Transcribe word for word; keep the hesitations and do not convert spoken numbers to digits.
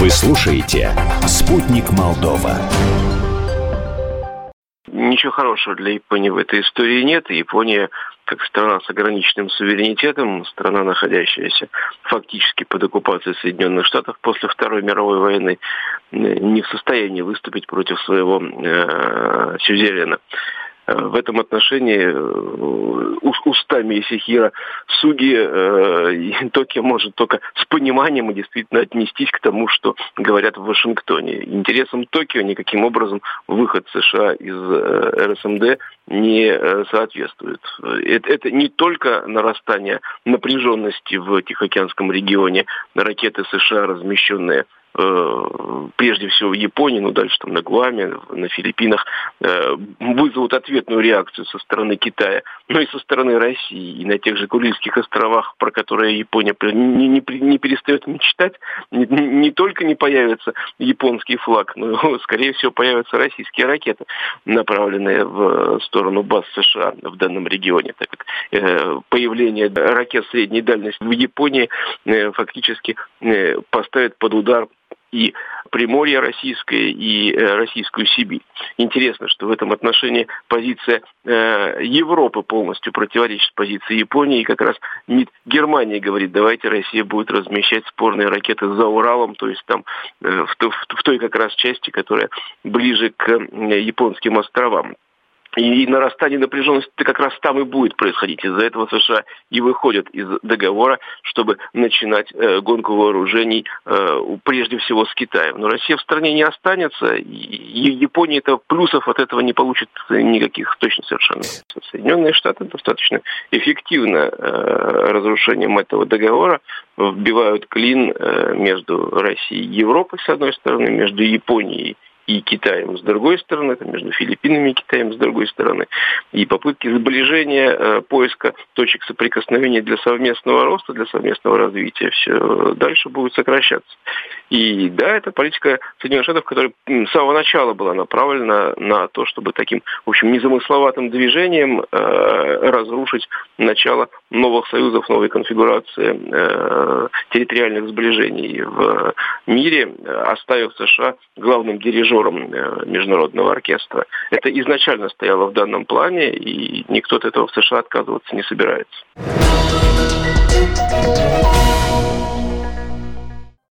Вы слушаете «Спутник Молдова». Ничего хорошего для Японии в этой истории нет. Япония, как страна с ограниченным суверенитетом, страна, находящаяся фактически под оккупацией Соединенных Штатов после Второй мировой войны, не в состоянии выступить против своего э, сюзерена. В этом отношении устами Исихиро Суги э, Токио может только с пониманием и действительно отнестись к тому, что говорят в Вашингтоне. Интересам Токио никаким образом выход США из э, эр эс эм дэ не э, соответствует. Это, это не только нарастание напряженности в Тихоокеанском регионе, ракеты США, размещенные прежде всего в Японии, ну дальше там на Гуаме, на Филиппинах, вызовут ответную реакцию со стороны Китая, но и со стороны России. И на тех же Курильских островах, про которые Япония не, не, не перестает мечтать, не, не только не появится японский флаг, но, скорее всего, появятся российские ракеты, направленные в сторону баз США в данном регионе, так как появление ракет средней дальности в Японии фактически поставит под удар и Приморье российское, и э, российскую Сибирь. Интересно, что в этом отношении позиция э, Европы полностью противоречит позиции Японии, и как раз МИД Германии говорит, давайте Россия будет размещать спорные ракеты за Уралом, то есть там э, в, в, в той как раз части, которая ближе к э, японским островам. И нарастание напряженности как раз там и будет происходить. Из-за этого США и выходят из договора, чтобы начинать э, гонку вооружений э, прежде всего с Китаем. Но Россия в стране не останется, и Япония это плюсов от этого не получит никаких точно совершенно. Соединенные Штаты достаточно эффективно э, разрушением этого договора вбивают клин э, между Россией и Европой с одной стороны, между Японией и Китаем с другой стороны, это между Филиппинами и Китаем с другой стороны. И попытки сближения, э, поиска точек соприкосновения для совместного роста, для совместного развития, все дальше будет сокращаться. И да, это политика Соединенных Штатов, которая с самого начала была направлена на то, чтобы таким, в общем, незамысловатым движением э, разрушить начало новых союзов, новой конфигурации э, территориальных сближений в мире, оставив США главным дирижером международного оркестра. Это изначально стояло в данном плане, и никто от этого в США отказываться не собирается.